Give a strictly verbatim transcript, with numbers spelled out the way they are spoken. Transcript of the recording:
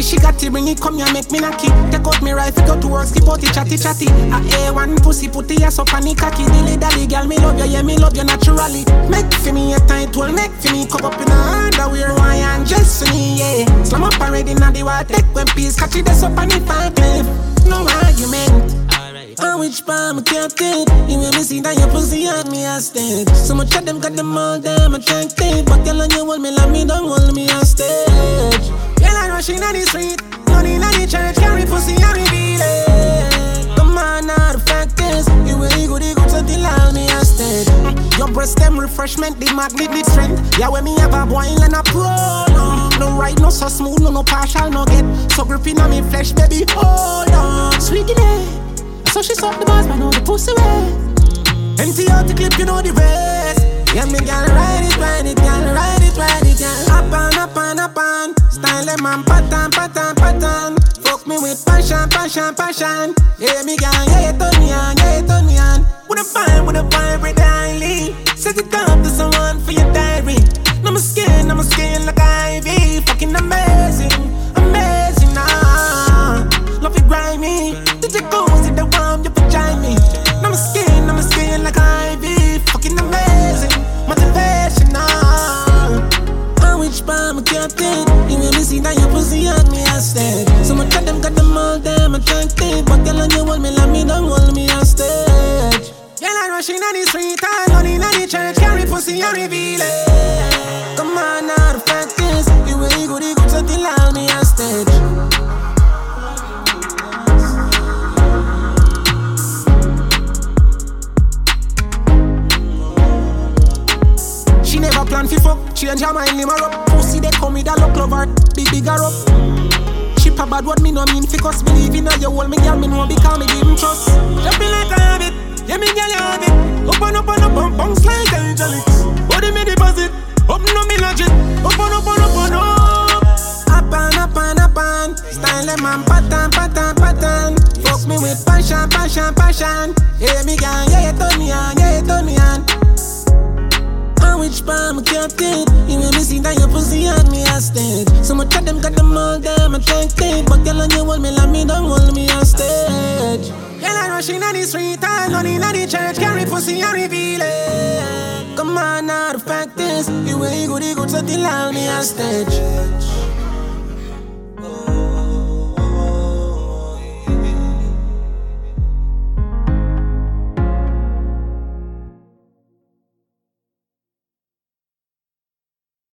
she got to bring it, come here, make me knocky. Take out me rifle, go to work, skip out the chatty chatty. A A one pussy, put the ass up on the cocky. Dilly dally, girl, me love you, yeah, me love you naturally. Make for me a tight one, make for me come up in a underwear, why and just for me, yeah. Slam up already, now the water, take one piece, catch it, that's up on the five cliff. No argument. On which palm I can't take. You make me see that your pussy on me a stage. So much of them got them all damn attractive. But girl, on you hold me like me, don't hold me on stage. Girl, I rushing on the street, running on the church, carry pussy and reveal it. Come on, now the fact is, you really good, you good, so allow me on stage. Your breast them refreshment, the magnet, the strength. Yeah, when me have a boil and a pro, no. No right, no so smooth, no no partial, no get. So gripping on me flesh, baby, hold on. Sweet it. So she suck the bars, man, know the pussy way. Empty out the clip, you know the rest. Yeah, me gal ride it, ride it, gal ride it, ride it, gal. Up on, up on, up on. Style them man, pattern, pattern, pattern. Fuck me with passion, passion, passion. Yeah, me gal, yeah, you turn me on, yeah, you turn me on. With a vibe, with a vibe, highly. Set it up to someone for your diary. Now my skin, now my skin like ivy. Fucking amazing, amazing, nah. Love it grimy. Did you go see the warm, you vagina me? Now my skin, now my skin like ivy. Fucking amazing, motivational. On which palm I can't take. You make me see that your pussy on me a stage. So much of them got them all damn attractive. But girl, on you hold me like me, don't hold me on stage. Girl, I rushing on the street, I running on the church, carry pussy and reveal it. Come on now, the fact is, you really good, you good, so allow me on stage. She never plan fi fuck, change her mind, limmer up. Pussy they come with a look lover, big bigger up. She a bad word me no mean fi cause believe in her, you hold me girl, me know because me give him trust. Just feel like a habit, yeah me girl you have it. Up and up and up and bounce like angelic. Body me deposit, up no me logic. Up and up and up and up. Up and up and up and style them man pattern, pattern, pattern. Fuck me with passion, passion, passion. Yeah me girl, yeah you turn me on, yeah you turn me on. Which palm I can't take. You make me see that your pussy on me a stage. So much of them got them all damn attractive. But girl, on you hold me like me, don't hold me on stage. Girl, I rushing on the street, I running on the church, carry pussy and reveal it. Come on now, the fact is, you way good, you good, so allow me on stage.